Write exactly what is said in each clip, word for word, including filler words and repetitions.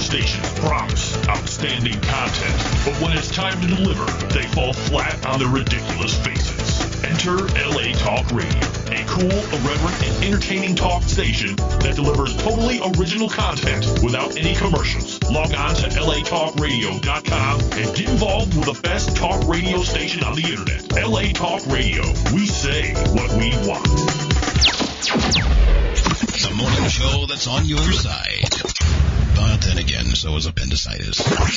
stations promise outstanding content, but when it's time to deliver, they fall flat on their ridiculous faces. Enter L A Talk Radio, a cool, irreverent, and entertaining talk station that delivers totally original content without any commercials. Log on to L A talk radio dot com and get involved with the best talk radio station on the internet. L A Talk Radio. We say what we want. The morning show that's on your side. But then again, so is appendicitis.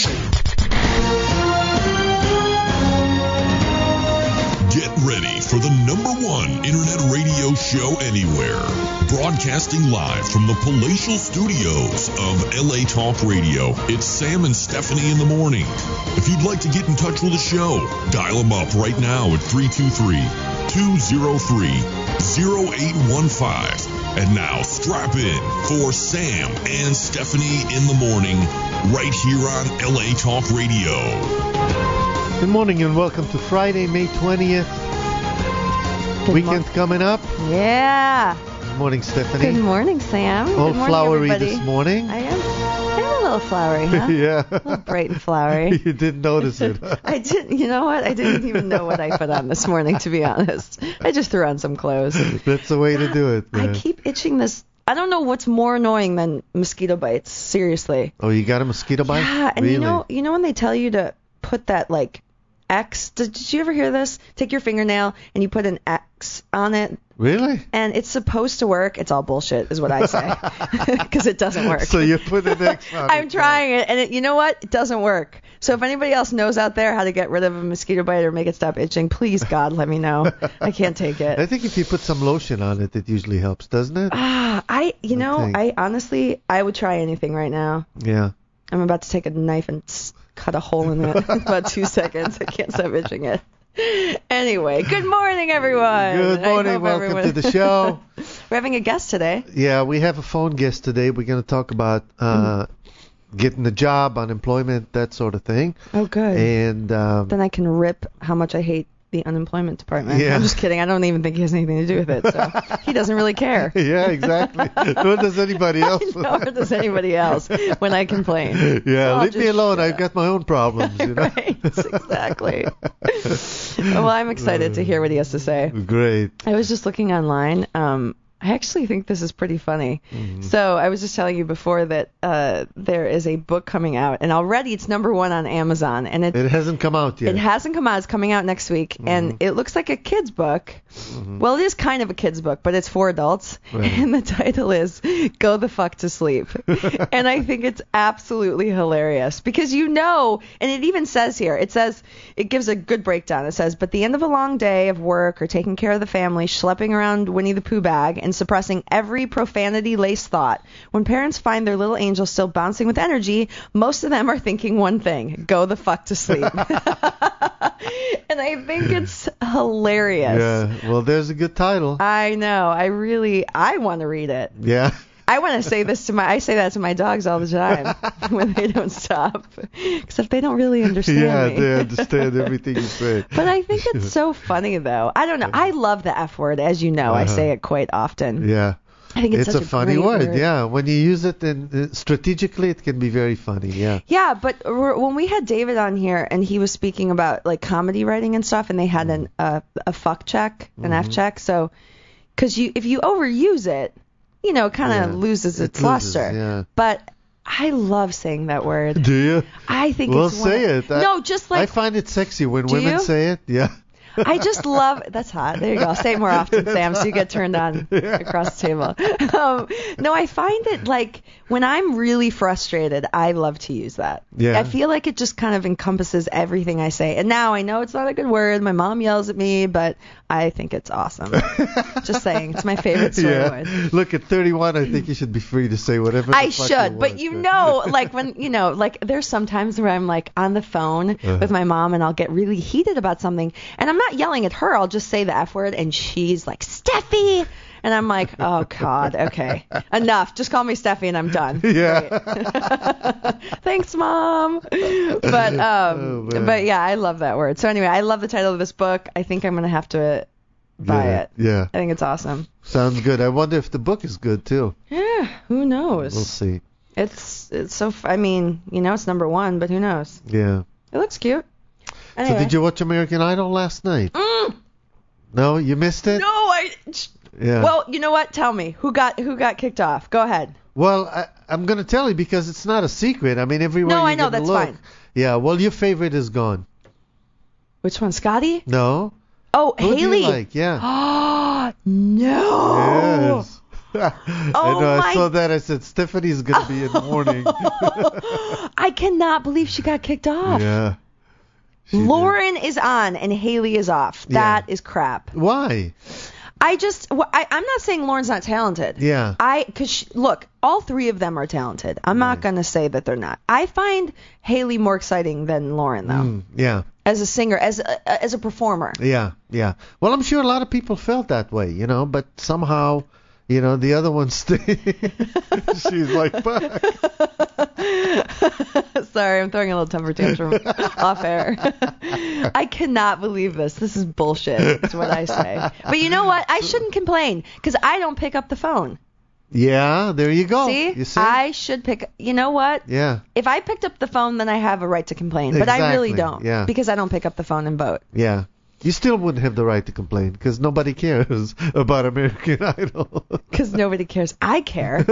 Get ready for the number one internet radio show anywhere. Broadcasting live from the palatial studios of L A Talk Radio. It's Sam and Stephanie in the morning. If you'd like to get in touch with the show, dial them up right now at three two three, two oh three, oh eight one five. And now strap in for Sam and Stephanie in the morning right here on L A Talk Radio. Good morning and welcome to Friday, May twentieth. Good Weekend mo- coming up. Yeah. Good morning, Stephanie. Good morning, Sam. All Good morning, flowery everybody. this morning. I am. I am a little flowery, huh? Yeah. A little bright and flowery. You didn't notice it. I didn't. You know what? I didn't even know what I put on this morning, to be honest. I just threw on some clothes. That's the way to do it, man. I keep itching this. I don't know what's more annoying than mosquito bites. Seriously. Oh, you got a mosquito bite? Yeah, and really? you know, you know when they tell you to put that like X. Did, did you ever hear this? Take your fingernail and you put an X on it. Really? And it's supposed to work. It's all bullshit, is what I say, because it doesn't work. So you put an X on I'm it. trying it, and it, you know what? It doesn't work. So if anybody else knows out there how to get rid of a mosquito bite or make it stop itching, please, God, let me know. I can't take I it. think if you put some lotion on it, it usually helps, doesn't it? Ah, I, you I know, think. I honestly, I would try anything right now. Yeah. I'm about to take a knife and s- cut a hole in it in about two seconds. I can't stop itching it. Anyway, good morning, everyone. Good I morning. hope Welcome everyone- to the show. We're having a guest today. Yeah, we have a phone guest today. We're going to talk about uh, getting a job, unemployment, that sort of thing. Oh, good. And um, Then I can rip how much I hate the unemployment department. Yeah. I'm just kidding. I don't even think he has anything to do with it. So he doesn't really care. yeah, exactly. Nor does anybody else. Nor does anybody else when I complain. Yeah, I'll leave me just alone. shut I've up. got my own problems, you know. Right, exactly. Well, I'm excited to hear what he has to say. Great. I was just looking online. Um, I actually think this is pretty funny. Mm-hmm. So I was just telling you before that uh, there is a book coming out, and already it's number one on Amazon, and it It hasn't come out yet. It hasn't come out. It's coming out next week, and it looks like a kid's book. Well, it is kind of a kid's book, but it's for adults, Right. and the title is "Go the Fuck to Sleep." And I think it's absolutely hilarious because you know, and it even says here, it says, it gives a good breakdown. It says, "But the end of a long day of work or taking care of the family, schlepping around Winnie the Pooh bag, and suppressing every profanity-laced thought. When parents find their little angel still bouncing with energy, most of them are thinking one thing: go the fuck to sleep." And I think it's hilarious. Yeah. Well, there's a good title. I know. I really, I want to read it. Yeah. I want to say this to my, I say that to my dogs all the time when they don't stop, except they don't really understand Yeah, me. they understand everything you say. But I think it's so funny, though. I don't know. I love the F word, as you know. I Uh-huh. say it quite often. Yeah. I think it's, It's such a funny great word, word. yeah. When you use it in, uh, strategically, it can be very funny, yeah. Yeah, but r- when we had David on here and he was speaking about like comedy writing and stuff, and they had an uh, a fuck check, an Mm-hmm. F check, so because you if you overuse it, you know, it kind of Yeah, loses it its loses, luster. yeah. But I love saying that word. Do you? I think Well, it's one say of- it. I- No, just like I find it sexy when Do women you? say it, yeah. I just love. That's hot. There you go. Say it more often, Sam, so you get turned on across the table. Um, no, I find it like when I'm really frustrated, I love to use that. Yeah. I feel like it just kind of encompasses everything I say. And now I know it's not a good word. My mom yells at me, but I think it's awesome. Just saying, it's my favorite swear yeah. word. Look, at thirty-one, I think you should be free to say whatever the I fuck should, you but want. you know, like when, you know, like there's some times where I'm like on the phone Uh-huh. with my mom and I'll get really heated about something and I'm not yelling at her. I'll just say the F word and she's like, Steffi. And I'm like, oh God, okay, enough. Just call me Steffi and I'm done. Yeah. Great. Thanks, Mom. But, um, Oh, man. but yeah, I love that word. So anyway, I love the title of this book. I think I'm going to have to buy yeah. it. Yeah. I think it's awesome. Sounds good. I wonder if the book is good, too. Yeah, who knows? We'll see. It's it's so. F- I mean, you know, it's number one, but who knows? Yeah. It looks cute. Anyway. So did you watch American Idol last night? Mm. No, you missed it. No, I. Yeah. Well, you know what? Tell me who got who got kicked off. Go ahead. Well, I, I'm gonna tell you because it's not a secret. I mean, everywhere No, you I know, can that's look. fine. Yeah. Well, your favorite is gone. Which one, Scotty? No. Oh, Who Haley. do you like? Yeah. Oh no. Yes. I Oh know. my- I saw that. I said Stephanie's gonna be in mourning. I cannot believe she got kicked off. Yeah. She did. Lauren is on and Haley is off. Yeah. That is crap. Why? I just, wh- I, I'm not saying Lauren's not talented. Yeah. I, cause look, all three of them are talented. I'm not Right. gonna say that they're not. I find Haley more exciting than Lauren though, Mm, yeah. as a singer, as a, as a performer. Yeah. Yeah. Well, I'm sure a lot of people felt that way, you know, but somehow, you know, the other one stayed. She's like, fuck. Sorry, I'm throwing a little temper tantrum off air. I cannot believe this. This is bullshit, is what I say. But you know what? I shouldn't complain because I don't pick up the phone. Yeah, there you go. See? You see? I should pick. You know what? Yeah. If I picked up the phone, then I have a right to complain. But I really Exactly, don't. yeah. Because I don't pick up the phone and vote. Yeah. You still wouldn't have the right to complain because nobody cares about American Idol. Because nobody cares. I care.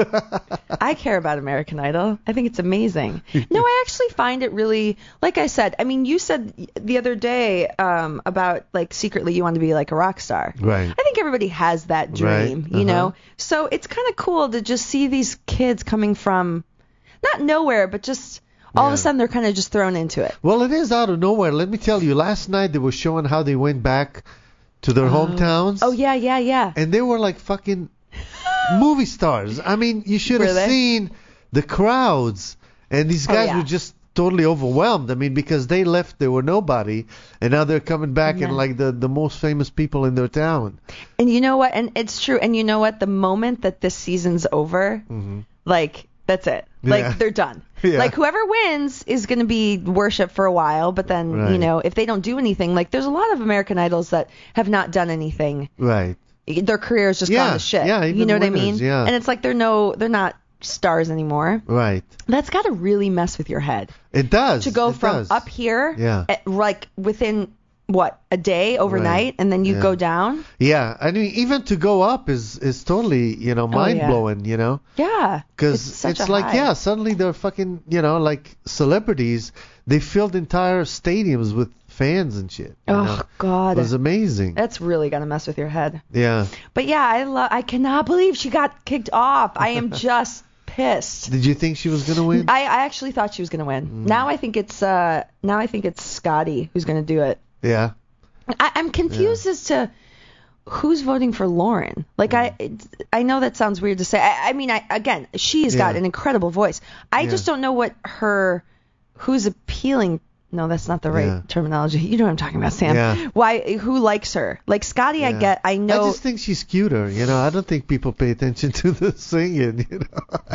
I care about American Idol. I think it's amazing. No, I actually find it really, like I said, I mean, you said the other day um, about, like, secretly you want to be like a rock star. Right. I think everybody has that dream, Right, you know? uh-huh. So it's kind of cool to just see these kids coming from, not nowhere, but just all of Yeah. a sudden they're kind of just thrown into it. Well, it is out of nowhere. Let me tell you, last night they were showing how they went back to their hometowns. Oh, yeah, yeah, yeah. And they were like fucking movie stars. I mean, you should Were have they? seen the crowds. And these Oh, guys yeah. were just totally overwhelmed. I mean, because they left, they were nobody. And now they're coming back Yeah. and like the, the most famous people in their town. And you know what? And it's true. And you know what? The moment that this season's over, like, that's it. Like, Yeah. they're done. Yeah. Like, whoever wins is going to be worshipped for a while. But then, you Right. know, if they don't do anything, like, there's a lot of American Idols that have not done anything. Right. Their career's just Yeah, gone to shit. yeah, you even know what I winners, mean? yeah. And it's like they're no, they're not stars anymore. Right. That's got to really mess with your head. It does. To go It from does. up here, Yeah. at, like, within, what, a day, overnight, and then you Yeah. go down? Yeah. I mean, even to go up is, is totally, you know, mind Oh, yeah. blowing, you know? Yeah. Because such it's a like, high. yeah, suddenly they're fucking, you know, like celebrities. They filled entire stadiums with fans and shit. you Oh, know? God. It was amazing. That's really gonna mess with your head. Yeah. But yeah, I lo- I cannot believe she got kicked off. I am just pissed. Did you think she was gonna win? I, I actually thought she was gonna win. Now I think it's uh now I think it's Scotty who's gonna do it. yeah. I, I'm confused as to who's voting for Lauren. Like I it, I know that sounds weird to say. I, I mean I again she's got Yeah. an incredible voice. I Yeah. just don't know what her who's appealing. No, that's not the right Yeah. terminology. You know what I'm talking about, Sam. Yeah. Why? Who likes her? Like Scotty, I Yeah. get. I know. I just think she's cuter. You know, I don't think people pay attention to the singing. You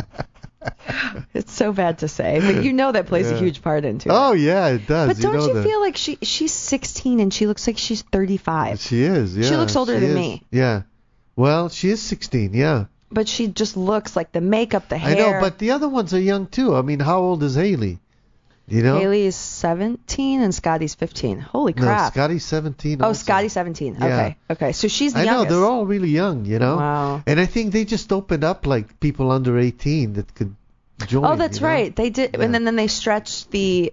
know. It's so bad to say, but you know that plays a Yeah. huge part into Oh it. yeah, it does. But don't know you that. feel like she she's sixteen and she looks like she's thirty-five? She is. Yeah. She looks older she than is. me. Yeah. Well, she is sixteen. Yeah. But she just looks like the makeup, the hair. I know, but the other ones are young too. I mean, how old is Haley? You know. Haley is seventeen and Scotty's fifteen. Holy No, crap. Scotty's seventeen. oh, also. Scotty's seventeen. Yeah. Okay. Okay. So she's the I know youngest. they're all really young, you know. Wow. And I think they just opened up like people under eighteen that could join. Oh, that's you know? right. They did, Yeah. and then, then they stretched the,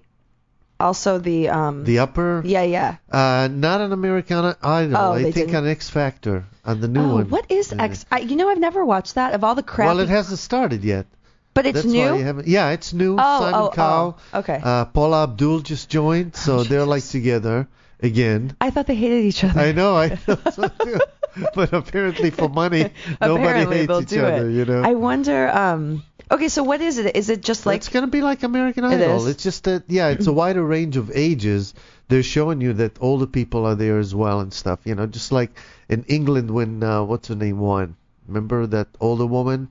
also the um. The upper. yeah, yeah. Uh, not an American Idol. Oh, I they think didn't. on X Factor on the new Oh, one. what is Yeah. X? I, you know, I've never watched that. Of all the crap. Well, it hasn't started yet. But it's That's new. why you haven't. Yeah, it's new. Oh, Simon oh, Cowell. oh, okay. Uh, Paula Abdul just joined, so Oh, they're like Jesus. together again. I thought they hated each other. I know, I know. so too. But apparently for money, nobody Apparently hates they'll each do other, it. you know. I wonder. Um. Okay, so what is it? Is it just like? It's gonna be like American It Idol. is? It's just that, yeah, it's a wider range of ages. They're showing you that older people are there as well and stuff. You know, just like in England when uh, what's her name won. Remember that older woman,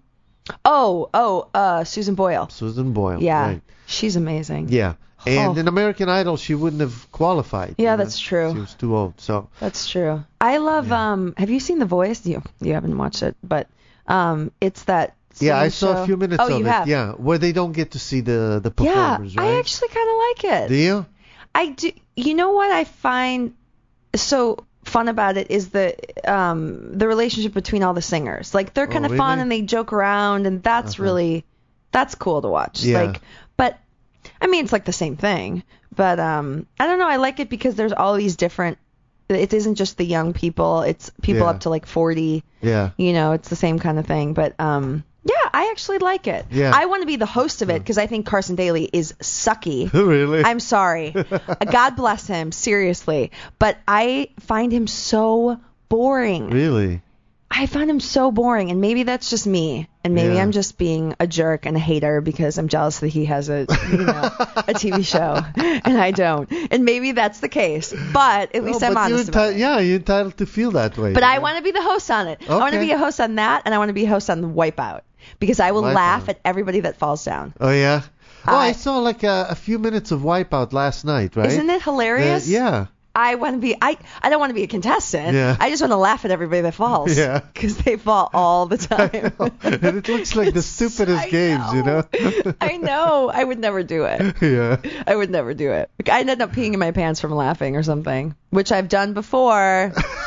Oh, oh, uh, Susan Boyle. Susan Boyle. Yeah, Right. she's amazing. Yeah. And Oh. in American Idol, she wouldn't have qualified. Yeah, you know. that's true. She was too old. So That's true. I love. Yeah. Um. Have you seen The Voice? You you haven't watched it, but um, it's that Yeah, I singing saw show. a few minutes oh, of you it. have? Yeah, where they don't get to see the the Yeah, performers, right? I actually kind of like it. Do you? I do. You know what I find so fun about it is the um the relationship between all the singers. Like they're kind Oh, of fun really? and they joke around, and that's Uh-huh. really that's cool to watch. Yeah. Like, but I mean, it's like the same thing. But um, I don't know. I like it because there's all these different. It isn't just the young people. It's people Yeah. up to like forty. Yeah. You know, it's the same kind of thing. But um, yeah, I actually like it. Yeah. I want to be the host of it because I think Carson Daly is sucky. Really? I'm sorry. God bless him, seriously. But I find him so boring. Really? I find him so boring, and maybe that's just me, and maybe Yeah. I'm just being a jerk and a hater because I'm jealous that he has a you know a T V show and I don't, and maybe that's the case. But at least Oh, I'm but you're honest about enti- it. Yeah, you're entitled to feel that way. But you I know? want to be the host on it. I want to Okay. be a host on that, and I want to be a host on the Wipeout because I will Wipeout. laugh at everybody that falls down. Oh yeah. Oh, I, I- saw like a, a few minutes of Wipeout last night, right? Isn't it hilarious? The- yeah. I want to be. I I don't want to be a contestant. Yeah. I just want to laugh at everybody that falls. Yeah. Because they fall all the time. And it looks like the stupidest I games, you know? I know. I would never do it. Yeah. I would never do it. I ended up peeing in my pants from laughing or something, which I've done before.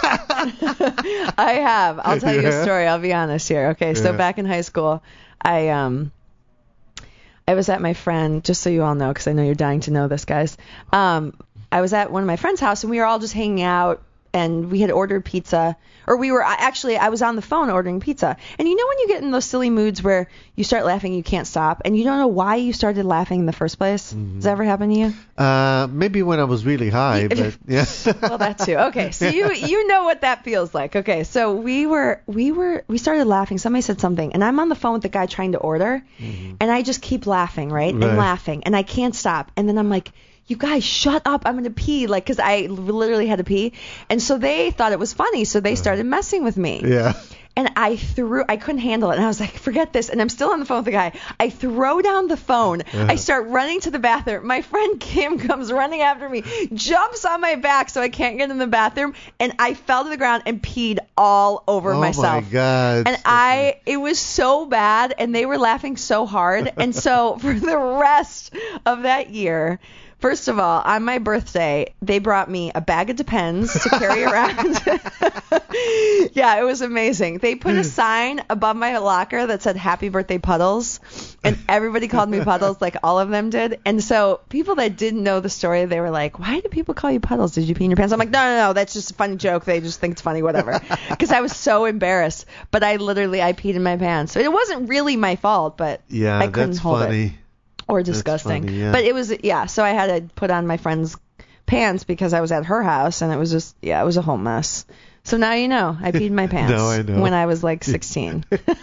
I have. I'll tell you Yeah. a story. I'll be honest here. Okay, so Yeah. back in high school, I um, I was at my friend. Just so you all know, because I know you're dying to know this, guys. Um, I was at one of my friend's house, and we were all just hanging out, and we had ordered pizza, or we were I- actually I was on the phone ordering pizza. And you know when you get in those silly moods where you start laughing, you can't stop, and you don't know why you started laughing in the first place? Does that ever happen to you? Uh, maybe when I was really high, but yeah. Well, that too. Okay, so you you know what that feels like. Okay, so we were we were we started laughing. Somebody said something, and I'm on the phone with the guy trying to order, and I just keep laughing, right, Right. and laughing, and I can't stop. And then I'm like, you guys, shut up! I'm gonna pee, like, because I literally had to pee, and so they thought it was funny, so they started messing with me. Yeah. And I threw, I couldn't handle it. And I was like, forget this. And I'm still on the phone with the guy. I throw down the phone. Uh-huh. I start running to the bathroom. My friend Kim comes running after me, jumps on my back so I can't get in the bathroom. And I fell to the ground and peed all over Oh myself. my God. And I, it was so bad. And they were laughing so hard. And so for the rest of that year, first of all, on my birthday, they brought me a bag of Depends to carry around. Yeah, it was amazing. They put a sign above my locker that said Happy Birthday Puddles, and everybody called me Puddles, like all of them did. And so people that didn't know the story, they were like, why do people call you Puddles? Did you pee in your pants? I'm like, no, no, no, that's just a funny joke. They just think it's funny, whatever. Because I was so embarrassed. But I literally, I peed in my pants. So it wasn't really my fault, but Yeah, I couldn't that's hold funny. it. Or disgusting. funny, yeah. But it was, yeah, so I had to put on my friend's pants because I was at her house, and it was just, yeah, it was a whole mess. So now you know, I peed my pants Now I know. when I was like sixteen.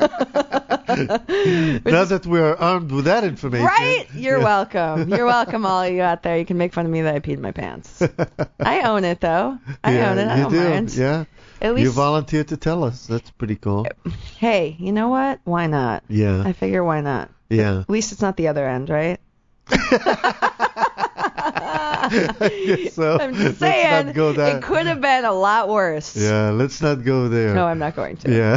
Now that we are armed with that information. Right? You're Yeah. welcome. You're welcome, all of you out there. You can make fun of me that I peed my pants. I own it, though. I Yeah, own it. I you don't do. mind. Yeah. At You least, volunteered to tell us. That's pretty cool. hey, you know what? Why not? Yeah. I figure why not? Yeah. At least it's not the other end, right? I guess so. I'm just Let's saying, not go that. it could have been a lot worse. Yeah, let's not go there. No, I'm not going to. Yeah.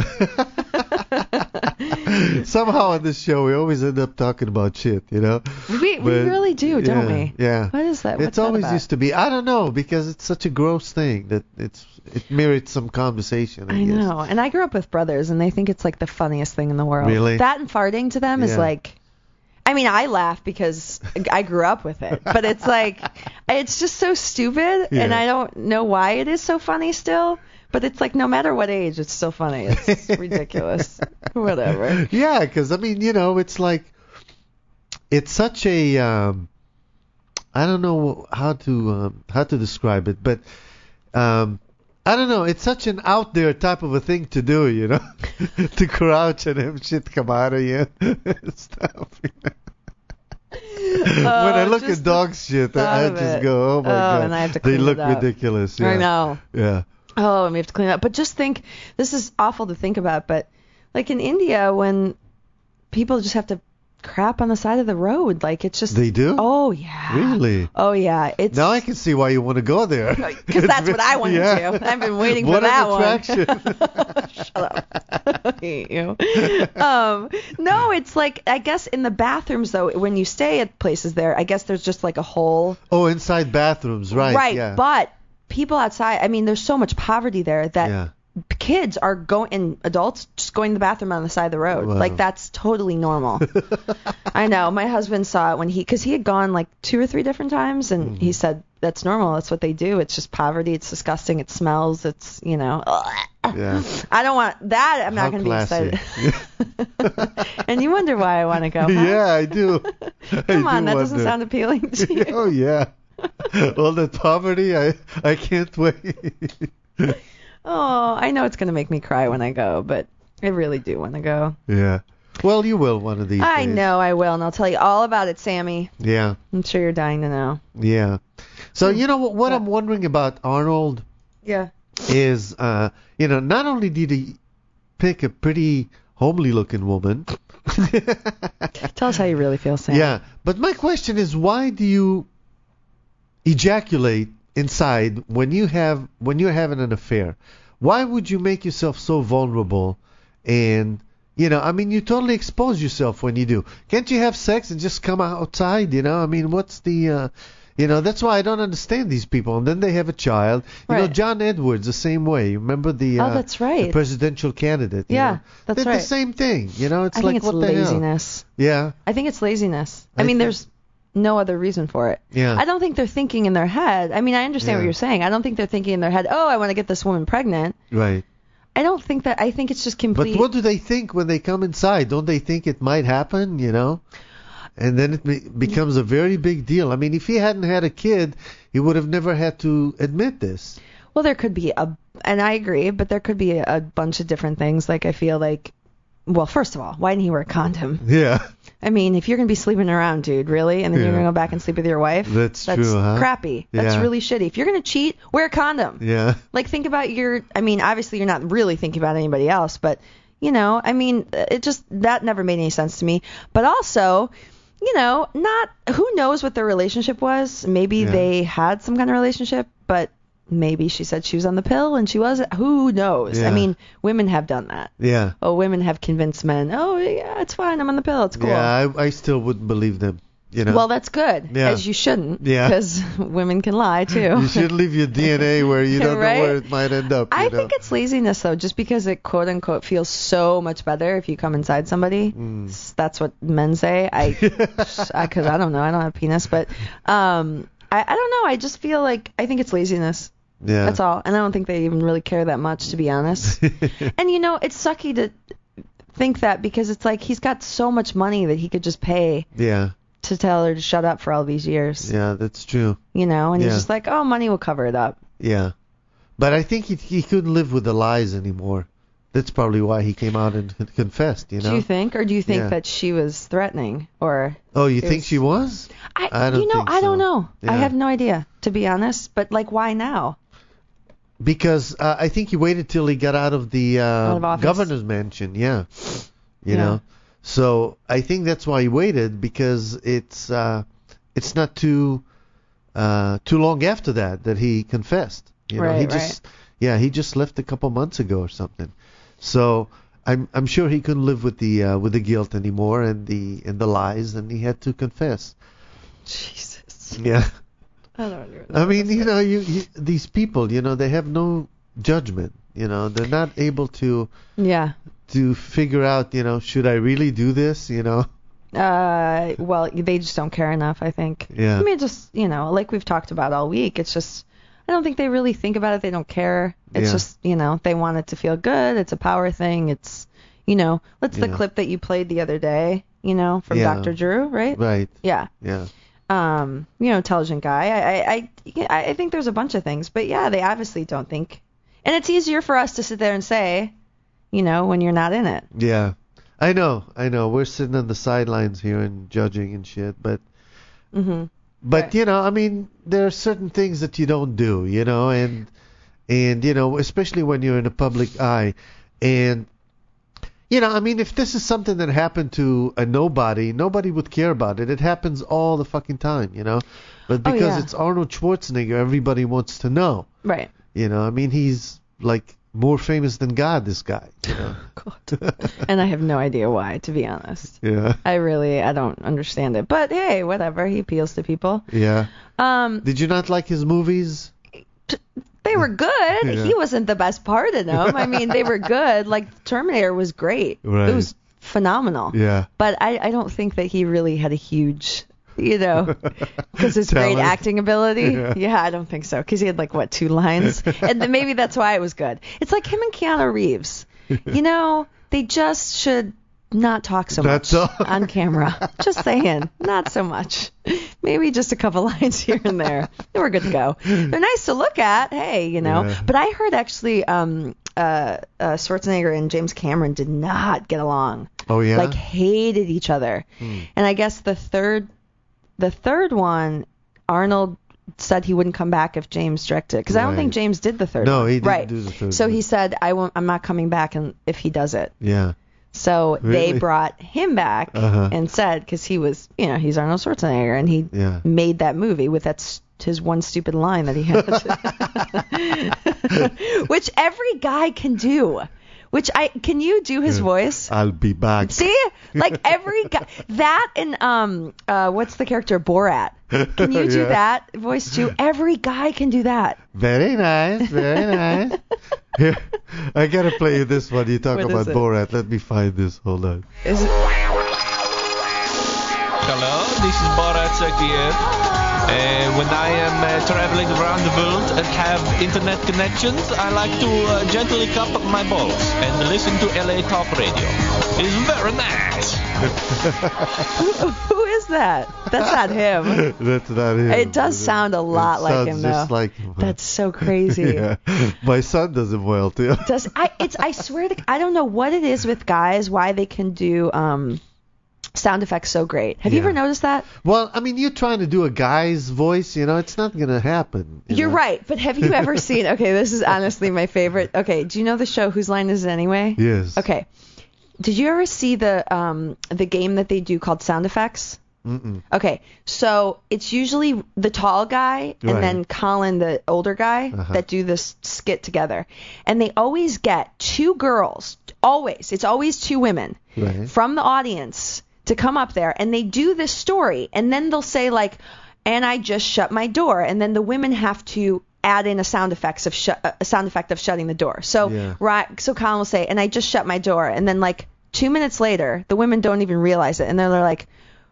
Somehow on this show we always end up talking about shit, you know. We, we But, really do, don't yeah, we? Yeah. What is that? What's It's that always about? used to be. I don't know because it's such a gross thing that it's it merits some conversation. I, I guess. know. And I grew up with brothers, and they think it's like the funniest thing in the world. Really? That and farting to them is Yeah. like, I mean, I laugh because I grew up with it, but it's like, it's just so stupid, and Yeah. I don't know why it is so funny still. But it's like no matter what age, it's still funny. It's ridiculous. Whatever. Yeah, because I mean, you know, it's like it's such a um, I don't know how to um, how to describe it, but um, I don't know. It's such an out there type of a thing to do, you know, to crouch and have shit come out of you and stuff. When I look just at dog shit, thought I of just it. go, oh my Oh, god, and I have to they clean look it up. ridiculous. Yeah. I know. Yeah. Oh, and we have to clean up. But just think, this is awful to think about, but like in India, when people just have to crap on the side of the road. Like, it's just... They do? Oh, yeah. Really? Oh, yeah. It's Now I can see why you want to go there. Because that's what I want to Yeah. do. I've been waiting What for that an attraction. one. Shut up. I hate you. Um, no, it's like, I guess in the bathrooms, though, when you stay at places there, I guess there's just like a whole... Oh, inside bathrooms, right. Right, yeah. but people outside, I mean, there's so much poverty there that... Yeah. kids are going and adults just going to the bathroom on the side of the road. Wow. Like, that's totally normal. I know. My husband saw it when he, because he had gone like two or three different times, and Mm-hmm. he said that's normal. That's what they do. It's just poverty. It's disgusting. It smells. It's, you know. Yeah. I don't want that. I'm How not going to be classy. excited. And you wonder why I want to go. Huh? Yeah, I do. I Come on, do that doesn't wonder. sound appealing to you. Oh, yeah. All that poverty, I, I can't wait. Oh, I know it's going to make me cry when I go, but I really do want to go. Yeah. Well, you will one of these I days. know I will, and I'll tell you all about it, Sammy. Yeah. I'm sure you're dying to know. Yeah. So, you know, what, what I'm wondering about Arnold Yeah. is, uh, you know, not only did he pick a pretty homely looking woman. Tell us how you really feel, Sam. Yeah. But my question is, why do you ejaculate inside when you have when you're having an affair? Why would you make yourself so vulnerable? And you know, I mean, you totally expose yourself when you do. Can't you have sex and just come outside? You know, I mean, what's the uh, you know, that's why I don't understand these people. And then they have a child. You know, Right. John Edwards, the same way. You remember the, Oh, uh, that's right. the presidential candidate? you Yeah, know? that's They're right. the same thing. You know, it's I like, think it's what the hell? laziness. Yeah. I think it's laziness. I, I mean, think- there's no other reason for it. Yeah. I don't think they're thinking in their head. I mean, I understand Yeah. what you're saying. I don't think they're thinking in their head, oh, I want to get this woman pregnant. Right. I don't think that. I think it's just But complete. what do they think when they come inside? Don't they think it might happen, you know? And then it be- becomes a very big deal. I mean, if he hadn't had a kid, he would have never had to admit this. Well, there could be a, and I agree, but there could be a, a bunch of different things. Like, I feel like, well, first of all, why didn't he wear a condom? Yeah. I mean, if you're going to be sleeping around, dude, really? And then you're Yeah. going to go back and sleep with your wife? That's That's true, huh? crappy. That's Yeah. really shitty. If you're going to cheat, wear a condom. Yeah. Like, think about your, I mean, obviously you're not really thinking about anybody else, but, you know, I mean, it just, that never made any sense to me. But also, you know, not, who knows what their relationship was? Maybe Yeah. they had some kind of relationship, but maybe she said she was on the pill and she wasn't. Who knows? Yeah. I mean, women have done that. Yeah. Oh, women have convinced men, oh, yeah, it's fine, I'm on the pill, it's cool. Yeah, I, I still wouldn't believe them, you know? Well, that's good, Yeah. as you shouldn't, Yeah. because women can lie, too. You should leave your D N A where you don't Right? know where it might end up. You I know? think it's laziness, though, just because it, quote-unquote, feels so much better if you come inside somebody. Mm. S- That's what men say. I, because I, I don't know, I don't have a penis, but um, I, I don't know, I just feel like, I think it's laziness. Yeah. That's all. And I don't think they even really care that much, to be honest. And, you know, it's sucky to think that because it's like he's got so much money that he could just pay Yeah. to tell her to shut up for all these years. Yeah, that's true. You know, and Yeah. he's just like, oh, money will cover it up. Yeah. But I think he, he couldn't live with the lies anymore. That's probably why he came out and con- confessed, you know? Do you think? Or do you think Yeah. that she was threatening? Or Oh, you it think was- she was? I, I don't you know, think I don't so. know. I Yeah. have no idea, to be honest. But, like, why now? Because uh, I think he waited till he got out of the uh, Out of office. governor's mansion, yeah. You Yeah. know? So I think that's why he waited, because it's uh, it's not too uh, too long after that that he confessed. You know, he Right, just yeah, he just left a couple months ago or something. So I'm I'm sure he couldn't live with the uh, with the guilt anymore and the and the lies, and he had to confess. Jesus. Yeah. I don't even I mean, you know, you, you these people, you know, they have no judgment. You know, they're not able to Yeah. to figure out, you know, should I really do this? You know. Uh, well, they just don't care enough, I think. Yeah. I mean, just, you know, like we've talked about all week, it's just, I don't think they really think about it. They don't care. It's Yeah. just, you know, they want it to feel good. It's a power thing. It's, you know, that's the Yeah. clip that you played the other day, you know, from Yeah. Doctor Drew, right? Right. Yeah. Yeah. Um, you know, intelligent guy. I, I, I, yeah, I think there's a bunch of things, but yeah, they obviously don't think. And it's easier for us to sit there and say, you know, when you're not in it. Yeah. I know. I know. We're sitting on the sidelines here and judging and shit, but hmm but Right. you know, I mean, there are certain things that you don't do, you know, and and you know, especially when you're in a public eye, and you know, I mean, if this is something that happened to a nobody, nobody would care about it. It happens all the fucking time, you know. But because oh, yeah. it's Arnold Schwarzenegger, everybody wants to know. Right. You know, I mean, he's like more famous than God, this guy. You know? God. And I have no idea why, to be honest. Yeah. I really, I don't understand it. But hey, whatever. He appeals to people. Yeah. Um, Did you not like his movies? They were good. Yeah. He wasn't the best part in them. I mean, they were good. Like, Terminator was great. Right. It was phenomenal. Yeah. But I, I don't think that he really had a huge, you know, because his great Talent. acting ability. Yeah. Yeah, I don't think so. Because he had, like, what, two lines? And then maybe that's why it was good. It's like him and Keanu Reeves. You know, they just should not talk so That's much all. on camera. Just saying. Not so much. Maybe just a couple lines here and there. Then we're good to go. They're nice to look at. Hey, you know. Yeah. But I heard actually um, uh, uh, Schwarzenegger and James Cameron did not get along. Oh, yeah? Like, hated each other. Hmm. And I guess the third, the third one, Arnold said he wouldn't come back if James directed it. Because I don't Right. think James did the third No, one. he didn't right. do the third So one. he said, I won't, I'm not coming back and if he does it. Yeah. So Really? they brought him back Uh-huh. and said, because he was, you know, he's Arnold Schwarzenegger, and he Yeah. made that movie with that s- his one stupid line that he had, which every guy can do. Which I can you do his Yeah. voice? I'll be back. See, like every guy, that and um, uh, what's the character Borat? Can you do Yeah. that voice too? Every guy can do that. Very nice, very nice. Here, I gotta play you this one. You talk What about is it? Borat. Let me find this. Hold on. Is it? Hello, this is Borat again. Uh, when I am uh, traveling around the world and have internet connections, I like to uh, gently cup my balls and listen to L A Talk Radio. It's very nice. Who, who is that? That's not him. That's not him. It does sound a lot It like sounds him, just though. like him. That's so crazy. Yeah. My son does it well too. Does I? It's I swear to I don't know what it is with guys why they can do um sound effects so great. Have you Yeah. ever noticed that? Well, I mean, you're trying to do a guy's voice, you know, it's not gonna happen. you You're know? right, but have you ever seen? Okay, this is honestly my favorite. Okay, do you know the show Whose Line Is It Anyway? Yes. Okay. Did you ever see the um the game that they do called Sound Effects? Mm-mm. Okay, so it's usually the tall guy and Right. then Colin, the older guy, Uh-huh. that do this skit together. And they always get two girls, always, it's always two women Right. from the audience to come up there, and they do this story, and then they'll say like, and I just shut my door, and then the women have to add in a sound effects of sh- a sound effect of shutting the door. So Yeah. right, so Colin will say, and I just shut my door, and then like two minutes later, the women don't even realize it, and they're like,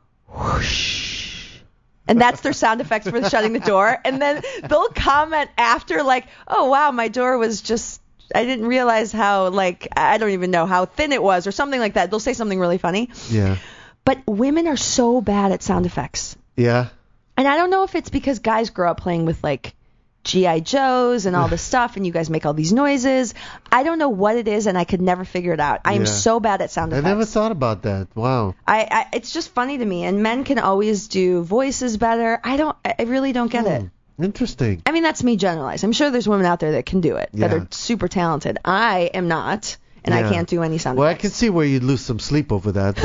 whoosh. And that's their sound effects for shutting the door. And then they'll comment after like, oh, wow, my door was just, I didn't realize how, like, I don't even know how thin it was or something like that. They'll say something really funny. Yeah. But women are so bad at sound effects. Yeah. And I don't know if it's because guys grow up playing with like G I Joes and all this stuff, and you guys make all these noises. I don't know what it is, and I could never figure it out. I am Yeah. so bad at sound I effects. never thought about that. Wow. I, I it's just funny to me, and men can always do voices better. I don't I really don't get it. Hmm. Interesting. I mean, that's me generalized. I'm sure there's women out there that can do it, that Yeah. are super talented. I am not, and Yeah. I can't do any sound Well, I effects. can see where you'd lose some sleep over that.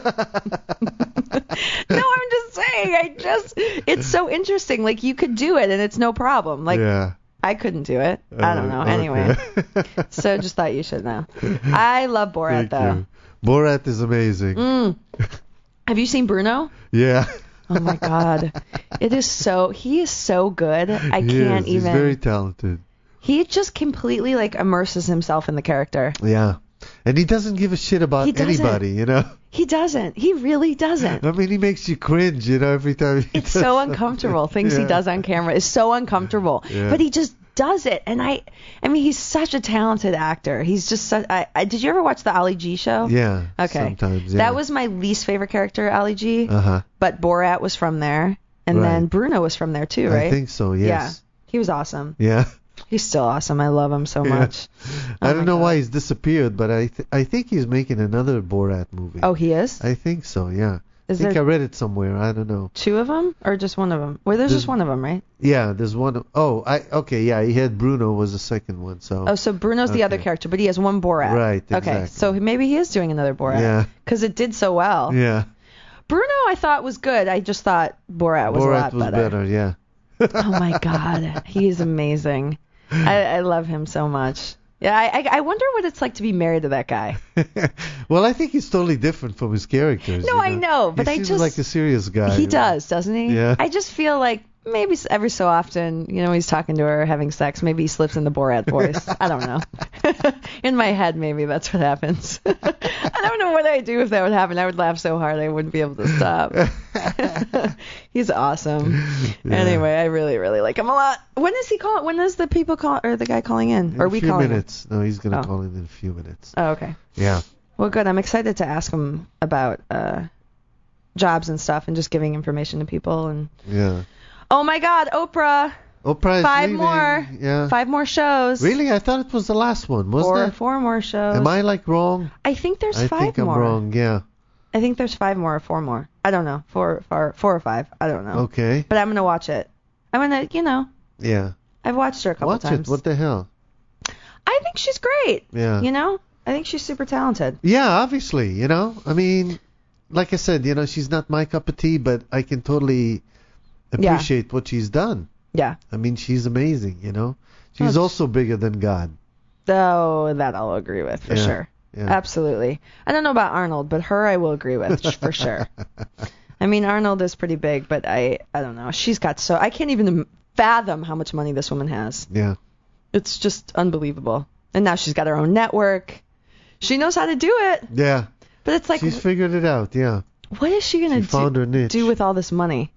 But No, I'm just saying. I just it's so interesting. Like you could do it, and it's no problem. Like yeah. I couldn't do it. I don't know. Uh, Anyway, okay. so just thought you should know. I love Borat Thank though. you. Borat is amazing. Mm. Have you seen Bruno? Yeah. Oh my God, it is so. He is so good. I He can't is. even. He's very talented. He just completely like immerses himself in the character. Yeah. And he doesn't give a shit about He doesn't. anybody, you know? He doesn't. He really doesn't. I mean, he makes you cringe, you know, every time he It's does so something. uncomfortable. Things he Yeah. does on camera is so uncomfortable. Yeah. But he just does it. And I I mean, he's such a talented actor. He's just such, I, I did you ever watch the Ali G show? Yeah. Okay. Sometimes, yeah. That was my least favorite character, Ali G. Uh-huh. But Borat was from there. And Right. then Bruno was from there too, right? I think so, yes. Yeah. He was awesome. Yeah. He's still awesome. I love him so Yeah. much. I Oh don't my know God. why he's disappeared, but I th- I think he's making another Borat movie. Oh, he is? I think so, yeah. Is I think there I read it somewhere. I don't know. two of them or just one of them? Well, there's, There's- just one of them, right? Yeah, there's one. Oh, I okay. Yeah, he had Bruno was the second one. So. Oh, so Bruno's the other Okay. character, but he has one Borat. Right, Okay, exactly. so maybe he is doing another Borat. Yeah. Because it did so well. Yeah. Bruno, I thought was good. I just thought Borat was a Borat lot was better. Yeah. Oh my God, he's amazing. I, I love him so much. Yeah, I, I I wonder what it's like to be married to that guy. Well, I think he's totally different from his characters. No, you I know, but he I seems just- like a serious guy. He does, doesn't he? Yeah. I just feel like maybe s- every so often, you know, he's talking to her, having sex. Maybe he slips in the Borat voice. I don't know. In my head, maybe that's what happens. I don't know what I'd do if that would happen. I would laugh so hard I wouldn't be able to stop. He's awesome. Yeah. Anyway, I really, really like him a lot. When is he call? When is the people call or the guy calling in? In or a we few calling minutes. No, he's gonna Oh. call in in a few minutes. in? Oh, okay. Yeah. Well, good. I'm excited to ask him about uh, jobs and stuff and just giving information to people. And Yeah. oh my God, Oprah. Oprah is Five leaving. more. Yeah. Five more shows. Really? I thought it was the last one. Was Or that? four more shows. Am I like wrong? I think there's I five think I'm more. wrong. Yeah. I think there's five more or four more. I don't know. Four, four, four or five. I don't know. Okay. But I'm gonna watch it. I'm gonna, you know, Yeah. I've watched her a couple Watch times. it. What the hell? I think she's great. Yeah. You know, I think she's super talented. Yeah, obviously, you know. I mean, like I said, you know, she's not my cup of tea, but I can totally Yeah. appreciate what she's done. Yeah. I mean, she's amazing, you know. She's That's- also bigger than God. Oh, that I'll agree with for Yeah, sure. yeah. Absolutely. I don't know about Arnold, but her I will agree with for sure. I mean, Arnold is pretty big, but I I don't know. She's got so I can't even fathom how much money this woman has. Yeah. It's just unbelievable. And now she's got her own network. She knows how to do it. Yeah. But it's like, She's figured it out, yeah. what is she gonna She found do, her niche. do with all this money?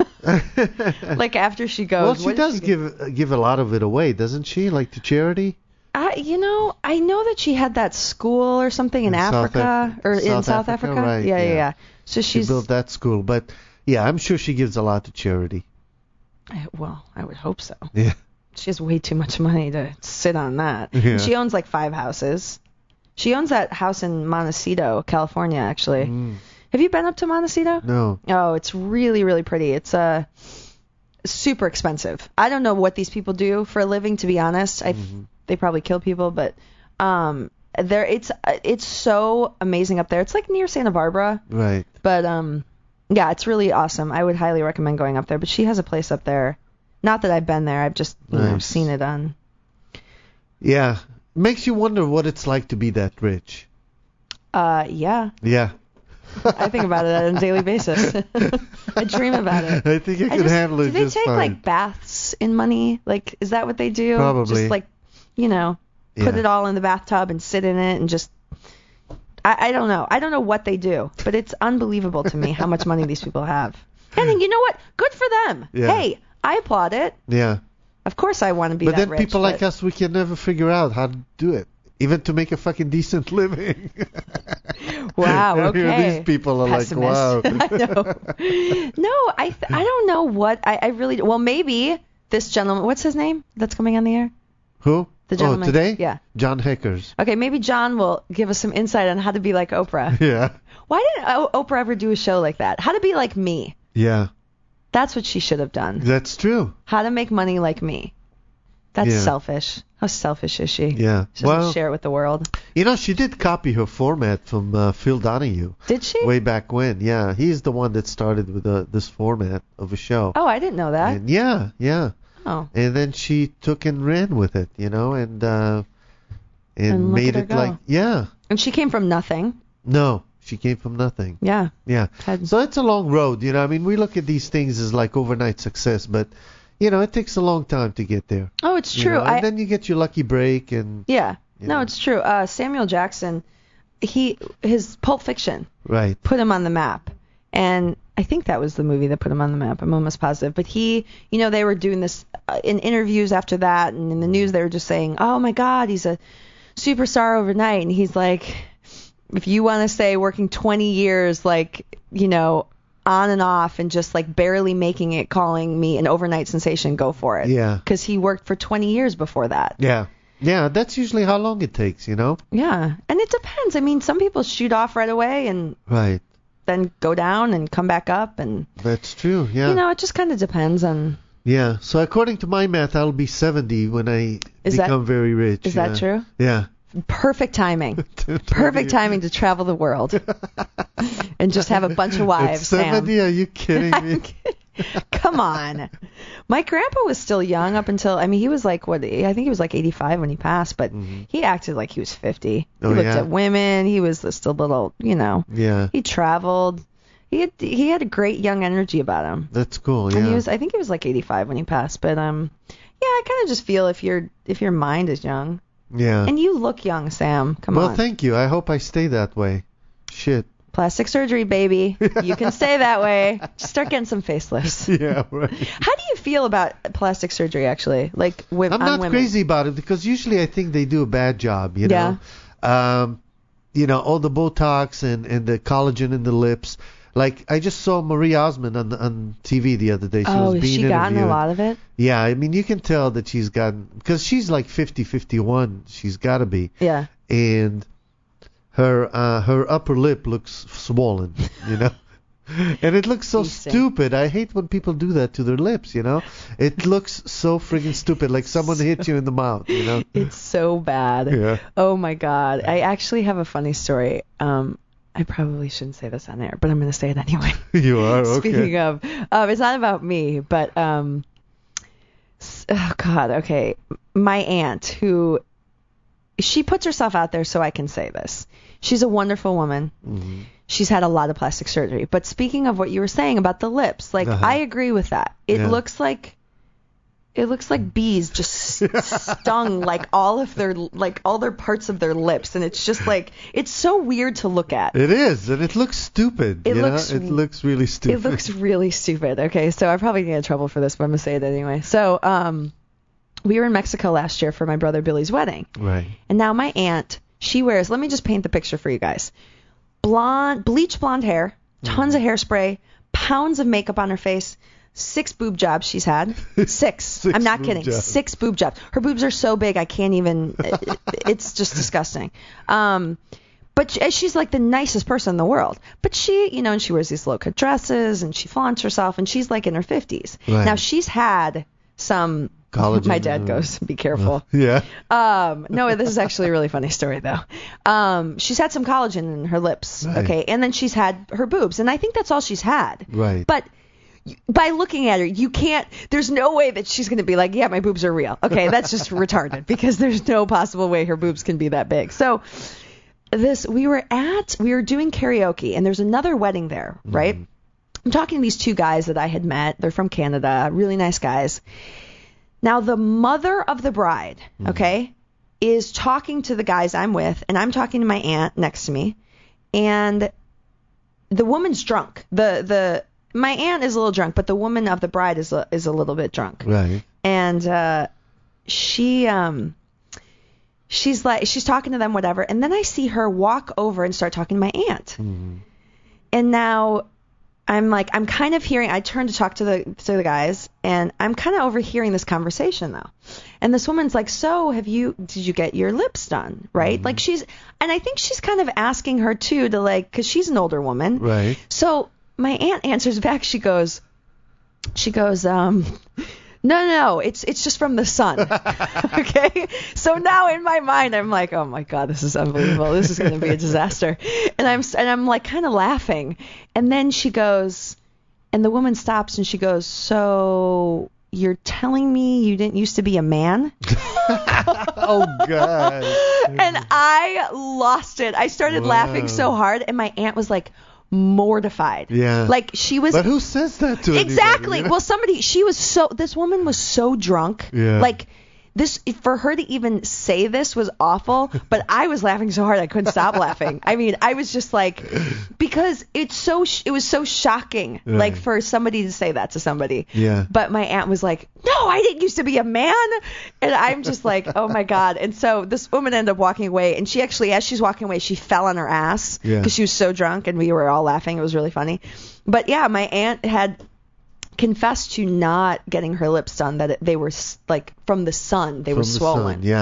Like after she goes. Well, she what is does gonna- give uh, give a lot of it away, doesn't she? Like to charity? I, you know, I know that she had that school or something in, In South Africa Af- or in South South Africa, Africa. right, yeah, yeah, yeah. yeah. So She she's built that school, but yeah, I'm sure she gives a lot to charity. I- well, I would hope so. Yeah. She has way too much money to sit on that. Yeah. She owns like five houses. She owns that house in Montecito, California, actually. Mm, Have you been up to Montecito? no. Oh, it's really, really pretty. It's uh, super expensive. I don't know what these people do for a living, to be honest. I, Mhm. They probably kill people, but um, there it's it's so amazing up there. It's like near Santa Barbara, Right. but um, yeah, it's really awesome. I would highly recommend going up there. But she has a place up there. Not that I've been there. I've just you know Nice. seen it on. Yeah. Makes you wonder what it's like to be that rich. Uh, yeah, Yeah. I think about it on a daily basis. I dream about it. I think I I can just- handle it do they just take fine. like baths in money? Like, is that what they do? Probably. Just like, you know, put Yeah. it all in the bathtub and sit in it and just. I, I don't know. I don't know what they do, but it's unbelievable to me how much money these people have. And then, you know what? Good for them. Yeah. Hey, I applaud it. Yeah. Of course, I want to be But that then rich. people like but- us, we can never figure out how to do it. Even to make a fucking decent living. Wow. And here Okay. these people are Pessimist. like, wow. I know. No, I th- I don't know what I, I really. Well, maybe this gentleman. What's his name? That's coming on the air. Who? The Oh, gentleman. today? Yeah. John Heckers. Okay, maybe John will give us some insight on how to be like Oprah. Yeah. Why didn't o- Oprah ever do a show like that? How to be like me. Yeah. That's what she should have done. That's true. How to make money like me. That's Yeah. selfish. How selfish is she? Yeah. She doesn't Well, share it with the world. you know, she did copy her format from uh, Phil Donahue Did she? way back when. Yeah. He's the one that started with uh, this format of a show. Oh, I didn't know that. And yeah, yeah. Oh. And then she took and ran with it, you know, and uh, and, And look made at her it go. like, yeah. And she came from nothing. No, she came from nothing. Yeah. Yeah. Had- So it's a long road, you know. I mean, we look at these things as like overnight success, but you know, it takes a long time to get there. Oh, it's you true. know, and I then you get your lucky break, and Yeah. you No, know. it's true. Uh, Samuel Jackson, he his Pulp Fiction right. put him on the map. And I think that was the movie that put him on the map. I'm almost positive. But he, you know, they were doing this uh, in interviews after that, and in the news they were just saying, "Oh my God, he's a superstar overnight." And he's like, if you want to say working twenty years, like, you know, on and off and just like barely making it, calling me an overnight sensation, go for it. Yeah. Because he worked for twenty years before that. Yeah. Yeah, that's usually how long it takes, you know. Yeah. And it depends. I mean, some people shoot off right away and Right. then go down and come back up, and That's true. Yeah. you know, it just kind of depends on. Yeah. So according to my math, I'll be seventy when I Is that- become very rich. Is yeah. that true? Yeah. Perfect timing. Perfect timing to travel the world and just have a bunch of wives. At seventy? Sam. Are you kidding I'm me? kidding. Come on. My grandpa was still young up until, I mean, he was like, what, I think he was like eighty-five when he passed, but Mm-hmm. he acted like he was fifty. He Oh, looked yeah? at women. He was just a little, you know, Yeah. he traveled. He had, he had a great young energy about him. That's cool. Yeah. And he was, I think he was like eighty-five when he passed, but, um, yeah, I kind of just feel if your if your mind is young. yeah. And you look young, Sam. Come well, on. thank you. I hope I stay that way. Shit. Plastic surgery, baby. You can stay that way. Just start getting some facelifts. Yeah, right. How do you feel about plastic surgery, actually? Like, with, I'm on not women? crazy about it because usually I think they do a bad job, you know. Um, you know, all the Botox and, and the collagen in the lips. Like, I just saw Marie Osmond on the, on T V the other day. She Oh, was has being she gotten a interviewed. lot of it? Yeah, I mean, you can tell that she's gotten, because she's like fifty, fifty-one. She's got to be. Yeah. And her uh, her upper lip looks swollen, you know. And it looks so Feasting. stupid. I hate when people do that to their lips, you know. It looks so friggin' stupid, like someone hit you in the mouth, you know. It's so bad. Yeah. Oh, my God. I actually have a funny story. Um, I probably shouldn't say this on air, but I'm going to say it anyway. You are, okay. Speaking of, um, it's not about me, but, um, s- oh, God, okay. My aunt, who, she puts herself out there so I can say this. She's a wonderful woman. Mhm. She's had a lot of plastic surgery. But speaking of what you were saying about the lips, like, Uh-huh. I agree with that. It Yeah. looks like, it looks like bees just s- stung like all of their, like all their parts of their lips. And it's just like, it's so weird to look at. It is, and it looks stupid. It you looks- know? It looks really stupid. It looks really stupid. Okay, so I probably get in trouble for this, but I'm gonna say it anyway. So, um, we were in Mexico last year for my brother Billy's wedding, right. and now my aunt, she wears. Let me just paint the picture for you guys: blonde, bleach blonde hair, tons of hairspray, pounds of makeup on her face. Six boob jobs she's had. Six. Six I'm not boob kidding. jobs. Six boob jobs. Her boobs are so big I can't even. It's just disgusting. Um, but she, she's like the nicest person in the world. But she, you know, and she wears these low cut dresses and she flaunts herself and she's like in her fifties. Right. Now she's had some. Collagen, My dad uh, goes, be careful. Yeah. Um, no, this is actually a really funny story though. Um, she's had some collagen in her lips, Right. okay, and then she's had her boobs, and I think that's all she's had. Right. But y- by looking at her, you can't. There's no way that she's going to be like, yeah, my boobs are real. Okay, that's just retarded because there's no possible way her boobs can be that big. So this, we were at, we were doing karaoke, and there's another wedding there, right? I'm talking to these two guys that I had met. They're from Canada, really nice guys. Now, the mother of the bride, okay, is talking to the guys I'm with, and I'm talking to my aunt next to me, and the woman's drunk. The the my aunt is a little drunk, but the woman of the bride is a, is a little bit drunk. Right. And uh, she um she's like she's talking to them, whatever, and then I see her walk over and start talking to my aunt. Mm-hmm. And now I'm like, I'm kind of hearing, I turn to talk to the to the guys, and I'm kind of overhearing this conversation, though. And this woman's like, so have you, did you get your lips done, right? Mm-hmm. Like she's, and I think she's kind of asking her, too, to like, because she's an older woman. Right. So my aunt answers back, she goes, she goes, um... No, no, no, it's it's just from the sun. Okay? So now in my mind, I'm like, oh my God, this is unbelievable. This is going to be a disaster. And I'm and I'm like kind of laughing. And then she goes, and the woman stops and she goes, so you're telling me you didn't used to be a man? Oh, God. And I lost it. I started Wow. laughing so hard, and my aunt was like mortified. Yeah. Like she was. But who says that to anybody, Exactly. you know? Well, somebody, she was so, this woman was so drunk. Yeah. Like, this, for her to even say this was awful, but I was laughing so hard I couldn't stop laughing. I mean, I was just like, because it's so, sh- it was so shocking, Right. like, for somebody to say that to somebody. Yeah. But my aunt was like, no, I didn't used to be a man. And I'm just like, oh my God. And so this woman ended up walking away, and she actually, as she's walking away, she fell on her ass because Yeah. she was so drunk, and we were all laughing. It was really funny. But yeah, my aunt had confessed to not getting her lips done, that it, they were s- like from the sun, they were From the swollen. sun, yeah.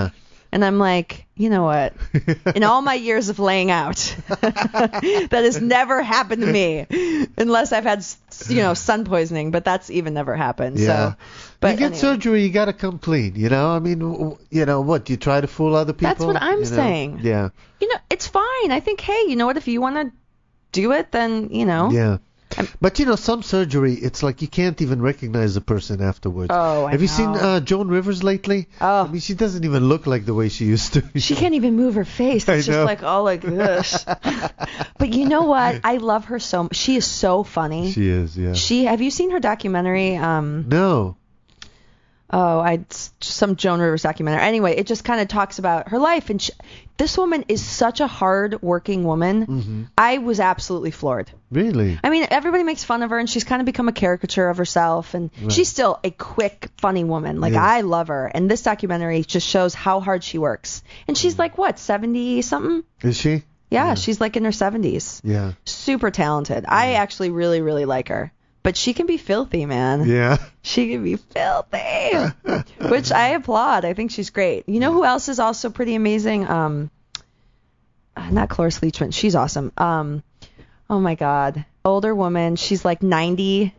And I'm like, you know what? In all my years of laying out, that has never happened to me, unless I've had, you know, sun poisoning. But that's even never happened. Yeah. So, but you get anyway. surgery, you got to come clean. You know, I mean, w- you know what? You try to fool other people. That's what I'm you know? saying. Yeah. You know, it's fine. I think, hey, you know what? If you want to do it, then, you know. Yeah. I'm- But you know, some surgery, it's like you can't even recognize the person afterwards. Oh, I Have you know. seen uh, Joan Rivers lately? Oh. I mean, she doesn't even look like the way she used to. She can't even move her face. I It's just know. like all like this. But you know what? I love her so much. She is so funny. She is, yeah. She have you seen her documentary? Um, No. oh, I some Joan Rivers documentary. Anyway, it just kind of talks about her life, and she, this woman is such a hard-working woman. Mm-hmm. I was absolutely floored. Really? I mean, everybody makes fun of her, and she's kind of become a caricature of herself, and Right. she's still a quick, funny woman. Like, Yes. I love her, and this documentary just shows how hard she works. And she's like, what, seventy-something? Is she? Yeah, Yeah. she's like in her seventies. Yeah. Super talented. I actually really, really like her. But she can be filthy, man. Yeah. She can be filthy, which I applaud. I think she's great. You know who else is also pretty amazing? Um, uh, not Cloris Leachman. She's awesome. Um, oh my God, older woman. She's like ninety.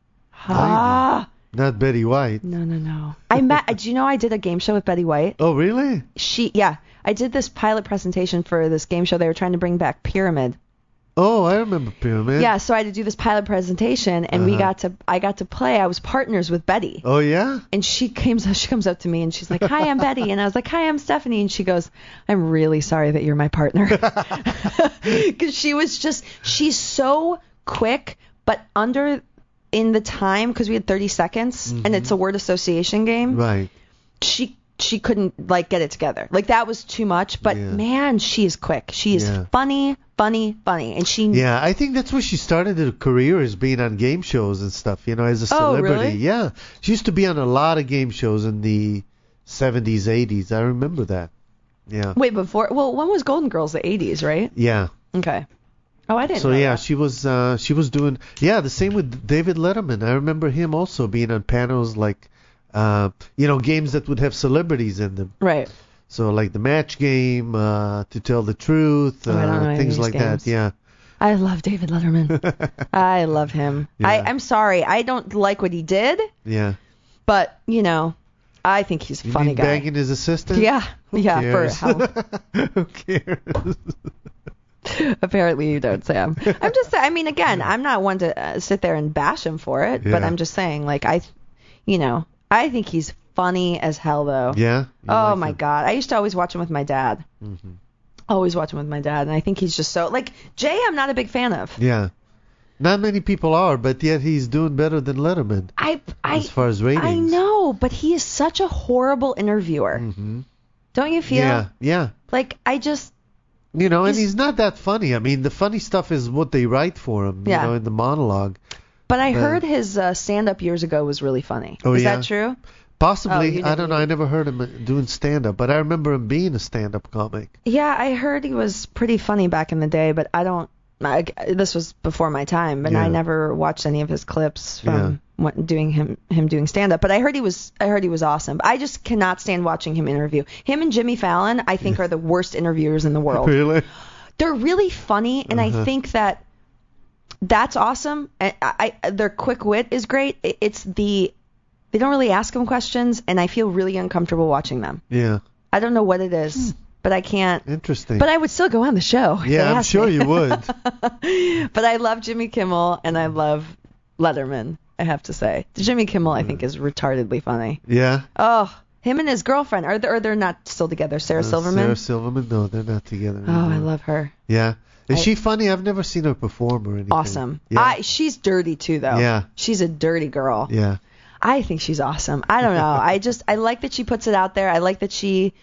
Ah, Not Betty White. no, no, no. I met. Do you know I did a game show with Betty White? Oh, really? She, yeah, I did this pilot presentation for this game show. They were trying to bring back Pyramid. Oh, I remember Pyramid. Yeah, so I had to do this pilot presentation, and we Uh-huh. got to. I got to play. I was partners with Betty. Oh, yeah? And she came, she comes up to me and she's like, "Hi, I'm Betty." And I was like, "Hi, I'm Stephanie." And she goes, "I'm really sorry that you're my partner." Because she was just, she's so quick, but under, in the time, because we had thirty seconds, and it's a word association game, Right. she she couldn't, like, get it together. Like, that was too much. But, Yeah. man, she is quick. She is Yeah. funny, funny, funny. And she, Yeah, I think that's where she started her career, as being on game shows and stuff, you know, as a Oh, celebrity. really? Yeah. She used to be on a lot of game shows in the seventies, eighties. I remember that. Yeah. wait, before, well, when was Golden Girls? The eighties, right? Yeah. Okay. Oh, I didn't So know yeah, that. she was uh she was doing yeah, the same with David Letterman. I remember him also being on panels like uh you know, games that would have celebrities in them. Right. So like the Match Game, uh To Tell the Truth, uh, Oh, I don't know any of things these like games. that. Yeah. I love David Letterman. I love him. Yeah. I, I'm sorry. I don't like what he did, Yeah. but, you know, I think he's a You funny mean guy. banging his assistant? Yeah. Yeah. For cares? how, Who cares? apparently you don't, Sam. I'm just I mean, again, I'm not one to uh, sit there and bash him for it, but Yeah. I'm just saying, like, I, you know, I think he's funny as hell, though. Yeah. You Oh, like my him? God. I used to always watch him with my dad. Mhm. Always watch him with my dad, and I think he's just so, like, Jay I'm not a big fan of. Yeah. Not many people are, but yet he's doing better than Letterman I, I, as far as ratings. I know, but he is such a horrible interviewer. Mhm. Don't you feel? Yeah. Yeah. Like, I just, You know, and He's- he's not that funny. I mean, the funny stuff is what they write for him, Yeah. you know, in the monologue. but I But- heard his uh, stand-up years ago was really funny. Oh, is yeah? that true? Oh, Possibly, you I didn't don't know. I never heard him uh, doing stand-up, but I remember him being a stand-up comic. Yeah, I heard he was pretty funny back in the day, but I don't, I, this was before my time, and I Yeah. never watched any of his clips from Yeah. what, doing him him doing stand-up. But I heard he was, I heard he was awesome. I just cannot stand watching him interview. Him and Jimmy Fallon, I think, are the worst interviewers in the world. Really? They're really funny, and Uh-huh. I think that that's awesome. And I, I, their quick wit is great. It- It's the they don't really ask them questions, and I feel really uncomfortable watching them. Yeah. I don't know what it is, but I can't. Interesting. But I would still go on the show. if they yeah, I'm asked sure me. you would. But I love Jimmy Kimmel, and I love Letterman, I have to say. Jimmy Kimmel, I think, is retardedly funny. Yeah. Oh, him and his girlfriend, are they, or they're not still together, Sarah Uh, Silverman? Sarah Silverman? No, they're not together. Oh, I anymore. love her. Yeah. Is I- she funny? I've never seen her perform or anything. Awesome. Yeah. I, she's dirty, too, though. Yeah. She's a dirty girl. yeah. I think she's awesome. I don't know. I just, I like that she puts it out there. I like that she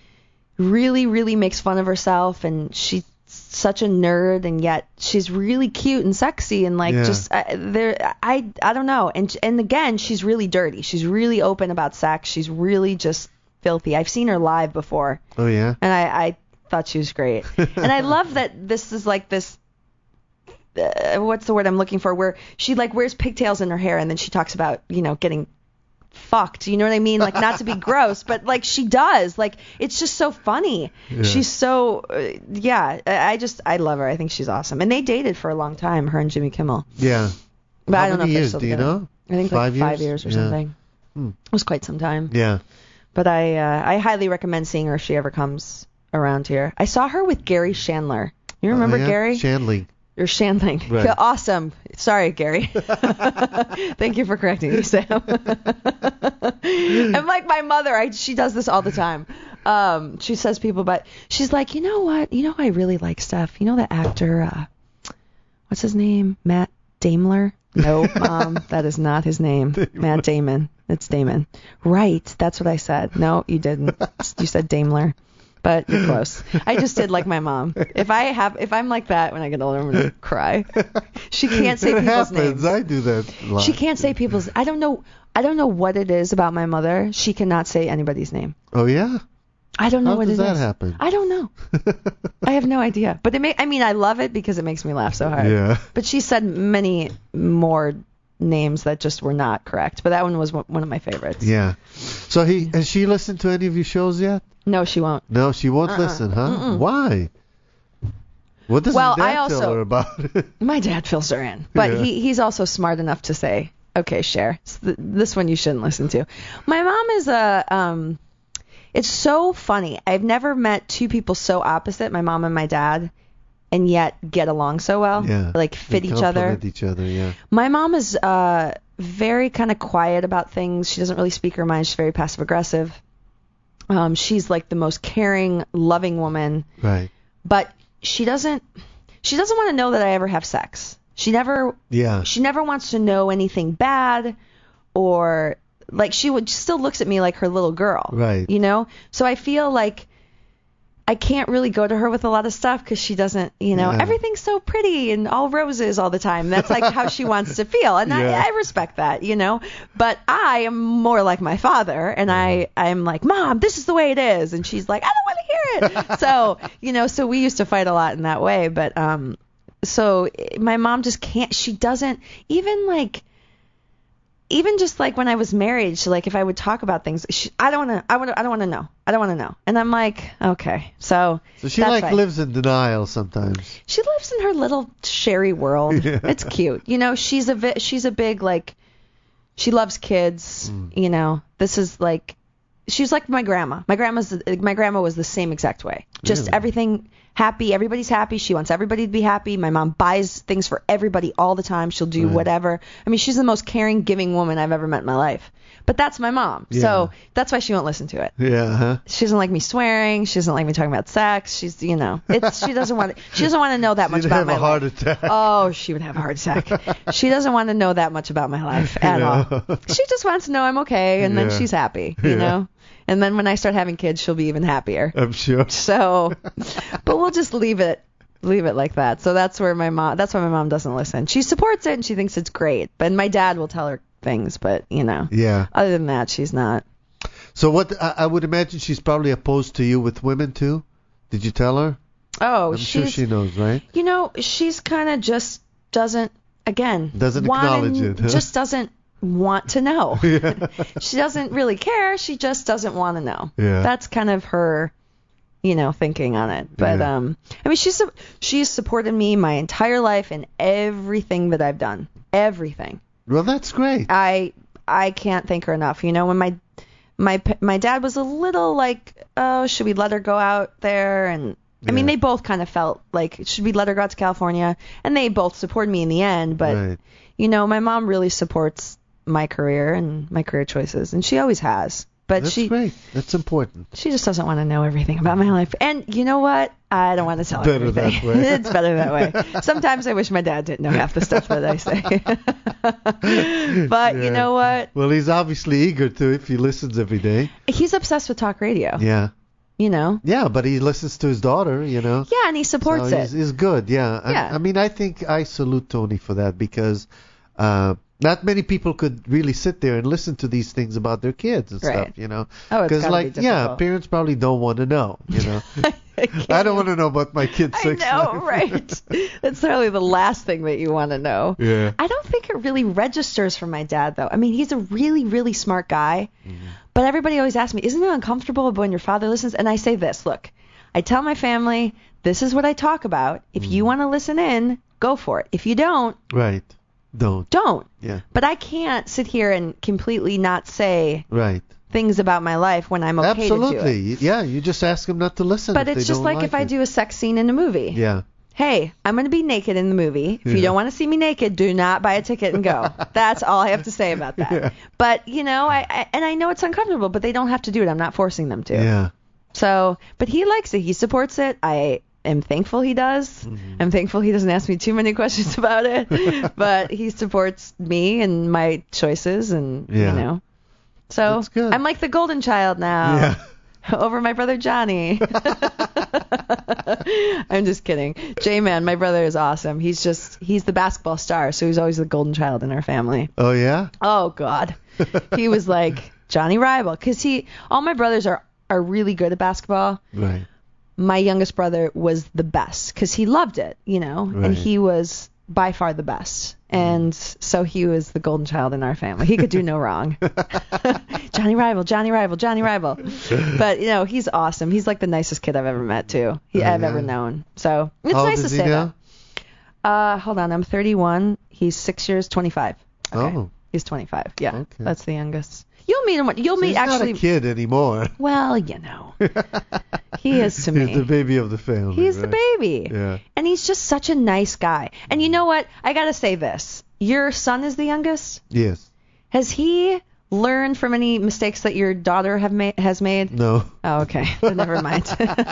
really, really makes fun of herself, and she's such a nerd, and yet she's really cute and sexy, and like Yeah. just uh, there. I, I don't know. And and again, she's really dirty. She's really open about sex. She's really just filthy. I've seen her live before, Oh, yeah? and I, I thought she was great. And I love that this is like this. Uh, what's the word I'm looking for? Where she like wears pigtails in her hair, and then she talks about, you know, getting fucked. You know what I mean? Like, not to be gross, but like she does. Like, it's just so funny. Yeah. She's so, uh, yeah. I I just, I love her. I think she's awesome. And they dated for a long time, her and Jimmy Kimmel. Yeah. But How I don't know many if they're years, still do you together. know? I think Five like five years? years or Yeah. something. Hmm. It was quite some time. Yeah. But I, uh, I highly recommend seeing her if she ever comes around here. I saw her with Gary Chandler. You remember Oh, yeah? Gary? Shandling. Or Shandling. Right. Yeah, awesome. Sorry, Gary. Thank you for correcting me, Sam. I'm like my mother. I, she does this all the time. Um, she says people, but she's like, you know what? You know who I really like, Steph? You know the actor, uh, what's his name? Matt Daimler? No, Mom, that is not his name. Matt Damon. It's Damon. Right. That's what I said. No, you didn't. You said Daimler. But you're close. I just did like my mom. If I have, if I'm like that when I get older, I'm gonna cry. She can't say it people's happens. names. I do that a lot. She can't say people's. I don't know. I don't know what it is about my mother. She cannot say anybody's name. Oh, yeah? I don't know How what does it that is. happen? I don't know. I have no idea. But it may, I mean, I love it because it makes me laugh so hard. Yeah. But she said many more names that just were not correct. But that one was one one of my favorites. Yeah. So he has she listened to any of your shows yet? No, she won't. No, she won't Uh-uh. listen, huh? Mm-mm. Why? What does Well, your dad I also- tell her about it? My dad fills her in, but Yeah. he he's also smart enough to say, okay, Cher, s- th- this one you shouldn't listen to. My mom is a um, it's so funny. I've never met two people so opposite, my mom and my dad, and yet get along so well, Yeah. like fit They each other. compliment each other, yeah. My mom is uh very kind of quiet about things. She doesn't really speak her mind. She's very passive aggressive. Um, she's like the most caring, loving woman. Right. But she doesn't she doesn't want to know that I ever have sex. She never Yeah. she never wants to know anything bad, or like she would still looks at me like her little girl. Right. You know? So I feel like I can't really go to her with a lot of stuff because she doesn't, you know, Yeah. everything's so pretty and all roses all the time. That's like how she wants to feel. And Yeah. I, I respect that, you know, but I am more like my father, and I, I'm like, Mom, this is the way it is. And she's like, I don't want to hear it. So, you know, so we used to fight a lot in that way. But, um, so my mom just can't, she doesn't even like, even just like when I was married, she, like if I would talk about things, she, I don't want to, I want I don't want to know. I don't want to know. And I'm like, okay. So, So she that's like fine. lives in denial sometimes. She lives in her little Sherry world. Yeah. It's cute. You know, she's a vi- she's a big like she loves kids, Mm. you know. This is like she's like my grandma. My grandma's my grandma was the same exact way. Just Really? everything happy, everybody's happy. She wants everybody to be happy. My mom buys things for everybody all the time. She'll do Right. whatever. I mean, she's the most caring, giving woman I've ever met in my life. But that's my mom. Yeah. So that's why she won't listen to it. Yeah, huh? She doesn't like me swearing. She doesn't like me talking about sex. She's, you know, it's she doesn't want she doesn't want to know that much She'd about have my a heart life. attack. Oh, she would have a heart attack. She doesn't want to know that much about my life at Yeah. all. She just wants to know I'm okay, and then Yeah. she's happy, you Yeah. know. And then when I start having kids, she'll be even happier. I'm sure. So, but we'll just leave it leave it like that. So that's where my mom. That's why my mom doesn't listen. She supports it and she thinks it's great. But my dad will tell her things, but you know, Yeah. other than that, she's not. So what? I, I would imagine she's probably opposed to you with women too. Did you tell her? Oh, I'm she's. sure she knows, right? You know, she's kind of just doesn't, again, Doesn't wanna- acknowledge it, huh? Just doesn't want to know. Yeah. She doesn't really care. She just doesn't want to know. Yeah. That's kind of her, you know, thinking on it. But, Yeah. um, I mean, she's, she's supported me my entire life in everything that I've done. Everything. Well, that's great. I, I can't thank her enough. You know, when my, my, p- my dad was a little like, oh, should we let her go out there? And, I mean, Yeah. they both kind of felt like, should we let her go out to California? And they both supported me in the end. But, Right. you know, my mom really supports my career and my career choices, and she always has. But That's she great. That's important. she just doesn't want to know everything about my life. And you know what? I don't want to tell her Better that everything. way. It's better that way. Sometimes I wish my dad didn't know half the stuff that I say. But Yeah. you know what? Well, he's obviously eager to if he listens every day. He's obsessed with talk radio. Yeah. You know? Yeah, but he listens to his daughter, you know. Yeah, and he supports so it. He's, he's good, yeah. Yeah. I, I mean, I think I salute Tony for that because uh, not many people could really sit there and listen to these things about their kids and Right. stuff, you know. Oh, it's Because, gotta like, be yeah, difficult. parents probably don't want to know, you know. I, can't I don't even- want to know about my kid's I sex know, life. right? That's probably the last thing that you want to know. Yeah. I don't think it really registers for my dad, though. I mean, he's a really, really smart guy. Mm-hmm. But everybody always asks me, isn't it uncomfortable when your father listens? And I say this, look, I tell my family, this is what I talk about. If Mm-hmm. you want to listen in, go for it. If you don't, Right. Don't. don't. Yeah. But I can't sit here and completely not say Right. things about my life when I'm okay to do it. Absolutely. Yeah, you just ask them not to listen. But if it's they just don't like, if I it. do a sex scene in a movie. Yeah. Hey, I'm going to be naked in the movie. If you Yeah. don't want to see me naked, do not buy a ticket and go. That's all I have to say about that. Yeah. But, you know, I, I and I know it's uncomfortable, but they don't have to do it. I'm not forcing them to. Yeah. So, but he likes it. He supports it. I am thankful he does. Mm-hmm. I'm thankful he doesn't ask me too many questions about it. But he supports me and my choices and, Yeah. you know. So That's good. I'm like the golden child now. Yeah. Over my brother Johnny. I'm just kidding. J-Man, my brother is awesome. He's just, he's the basketball star, so he's always the golden child in our family. Oh, yeah? Oh, God. He was like Johnny Rival. Because he, all my brothers are, are really good at basketball. Right. My youngest brother was the best because he loved it, you know, Right. and he was by far the best. And so he was the golden child in our family. He could do no wrong. Johnny Rival, Johnny Rival, Johnny Rival. But, you know, he's awesome. He's like the nicest kid I've ever met, too. He, Oh, I've yeah. ever known. So it's How old nice to is he say now? that. Uh, hold on. I'm thirty-one. He's six years, twenty-five. Okay. Oh. He's twenty-five. Yeah. Okay. That's the youngest. You'll meet him. You'll So meet he's actually. not a kid anymore. Well, you know. He is to me. He's the baby of the family. He's the right? baby. Yeah. And he's just such a nice guy. And you know what? I got to say this. Your son is the youngest. Yes. Has he learned from any mistakes that your daughter have ma- has made? No. Oh, okay. Then never mind.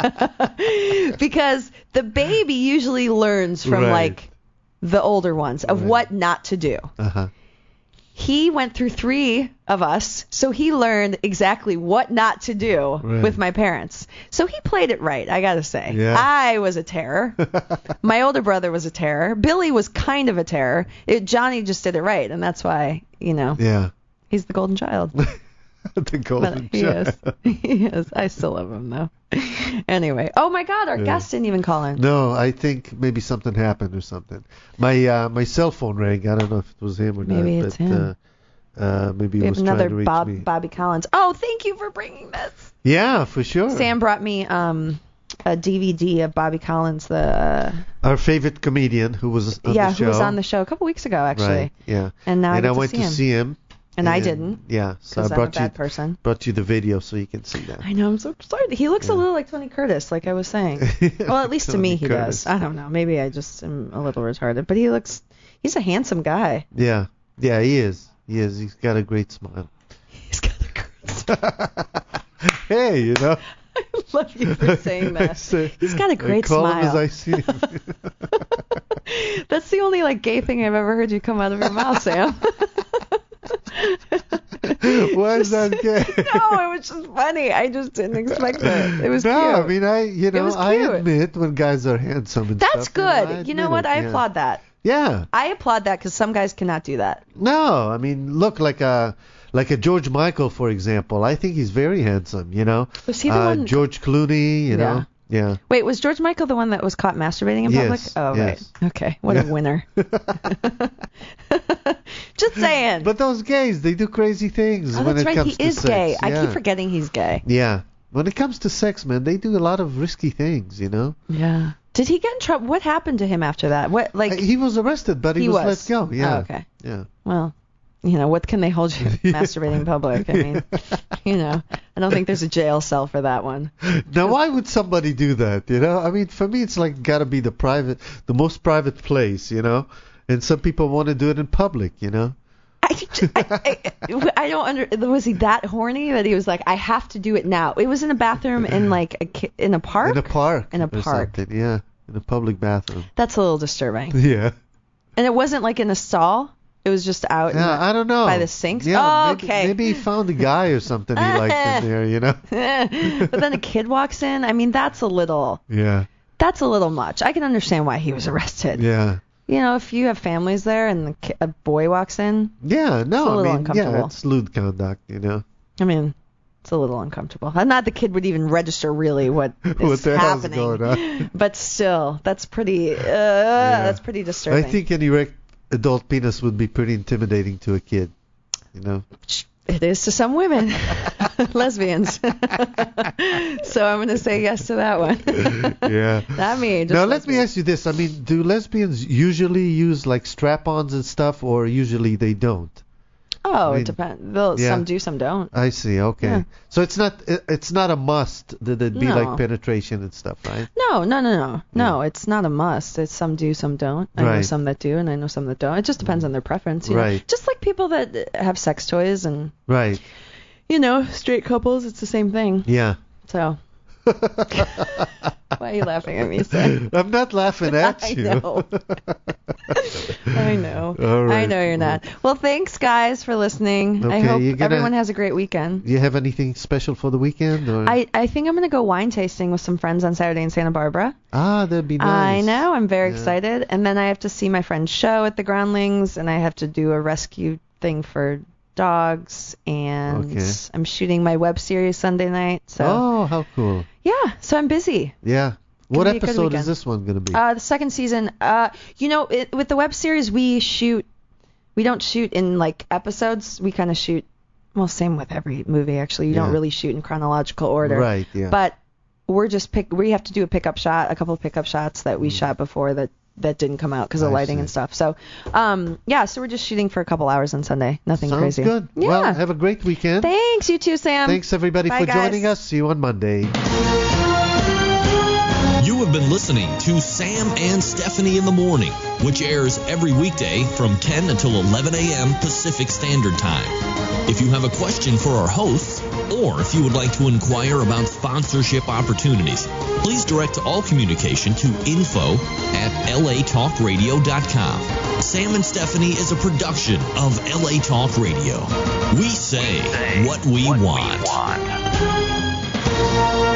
Because the baby usually learns from, Right. like, the older ones of Right. what not to do. Uh-huh. He went through three of us, so he learned exactly what not to do Right. with my parents. So he played it right, I gotta say. Yeah. I was a terror. My older brother was a terror. Billy was kind of a terror. It, Johnny just did it right, and that's why, you know, Yeah. he's the golden child. The But golden he child. is. He is. I still love him, though. Anyway. Oh, my God, our Yeah. guest didn't even call in. No, I think maybe something happened or something. My uh, my cell phone rang. I don't know if it was him or Maybe not. it's but, him. Uh, uh, maybe We he have was another trying to reach Bob, me. Bobby Collins. Oh, thank you for bringing this. Yeah, for sure. Sam brought me um, a D V D of Bobby Collins, the uh, Our favorite comedian who was on yeah, the show. who was on the show a couple weeks ago, actually. Right. Yeah. And now I and get I to went see to him. see him. And I didn't, Yeah. So I because I'm a brought you bad person. brought you the video so you can see that. I know, I'm so excited. He looks a Yeah. little like Tony Curtis, like I was saying. Well, at least to Tony me he Curtis. does. I don't know. Maybe I just am a little retarded. But he looks, he's a handsome guy. Yeah. Yeah, he is. He is. He's got a great smile. He's got a great Hey, you know. I love you for saying I that. say- He's got a I great call him as smile. I see him. That's the only like gay thing I've ever heard you come out of your mouth, Sam. Why is that gay? No, it was just funny. I just didn't expect it. It was no, cute. I mean, I, you know, was I cute. admit when guys are handsome and That's stuff. you know, good. I You know admit what? it, I yeah. applaud that. Yeah. I applaud that because some guys cannot do that. No, I mean, look, like a like a George Michael, for example. I think he's very handsome. You know. Was he the uh, one? George Clooney. You Yeah. know. Yeah. Wait, was George Michael the one that was caught masturbating in Yes, public? Oh, yes. right. Okay. What a Yeah. winner. Just saying. But those gays, they do crazy things oh, when that's it right. comes He to is sex. gay. I Yeah. keep forgetting he's gay. Yeah. When it comes to sex, man, they do a lot of risky things. You know. Yeah. Did he get in trouble? What happened to him after that? What like? Uh, he was arrested, but he, he was, was. let go. Yeah. Oh, okay. Yeah. Well, you know, what can they hold you masturbating in public? I mean, you know, I don't think there's a jail cell for that one. Now, why would somebody do that? You know, I mean, for me, it's like gotta be the private, the most private place. You know, and some people want to do it in public. You know. I, I, I, I don't under. Was he that horny that he was like, I have to do it now? It was in a bathroom in like a ki- in a park. In a park. In a or park. something, yeah. In a public bathroom. That's a little disturbing. Yeah. And it wasn't like in a stall. It was just out. in Yeah, the- I don't know. By the sinks? Yeah, Oh, maybe, okay. Maybe he found a guy or something he liked in there, you know? but then a kid walks in. I mean, that's a little. Yeah. That's a little much. I can understand why he was arrested. Yeah. you know, if you have families there and the ki- a boy walks in, Yeah, no, It's a little I mean, uncomfortable. yeah, it's lewd conduct, you know. I mean, it's a little uncomfortable. And not the kid would even register really what is What the hell's happening. going on? But still, that's pretty. Uh, That's pretty disturbing. I think any erect adult penis would be pretty intimidating to a kid, you know. It is to some women, lesbians. So I'm going to say yes to that one. Yeah. Not me. Just Now let me lesbians. ask you this: I mean, do lesbians usually use like strap-ons and stuff, or usually they don't? Oh, I mean, it depends. They'll, yeah. Some do, some don't. I see. Okay. Yeah. So it's not it, it's not a must that it be No. like penetration and stuff, right? No, no, no, no. No, it's not a must. It's some do, some don't. I know Right. some that do, and I know some that don't. It just depends on their preference. You know? Right. Just like people that have sex toys and, Right. you know, straight couples, it's the same thing. Yeah. So. Why are you laughing at me, sir? I'm not laughing at I you. know. I know. All right. I know you're not. Well, thanks, guys, for listening. I Okay, hope you're gonna- everyone has a great weekend. Do you have anything special for the weekend? Or? I, I think I'm going to go wine tasting with some friends on Saturday in Santa Barbara. Ah, that'd be I nice. know. I'm very Yeah. excited. And then I have to see my friend's show at the Groundlings, and I have to do a rescue thing for dogs, and Okay. I'm shooting my web series Sunday night. So Oh, how cool. yeah, so I'm busy. Yeah. What be a good episode weekend. is this one going to be? Uh, the second season, uh, you know, it, with the web series, we shoot, we don't shoot in like episodes. We kind of shoot, well, same with every movie actually. You Yeah. don't really shoot in chronological order. Right, yeah. But we're just pick. We have to do a pickup shot, a couple of pickup shots that we Mm. shot before that that didn't come out because of I lighting see. and stuff. So, um, yeah, so we're just shooting for a couple hours on Sunday. Nothing Sounds crazy. good. Yeah. Well, have a great weekend. Thanks, you too, Sam. Thanks, everybody, Bye, for guys. joining us. See you on Monday. You have been listening to Sam and Stephanie in the Morning, which airs every weekday from ten until eleven a.m. Pacific Standard Time. If you have a question for our hosts, or if you would like to inquire about sponsorship opportunities, please direct all communication to info at l a talk radio dot com. Sam and Stephanie is a production of L A Talk Radio. We say what we want.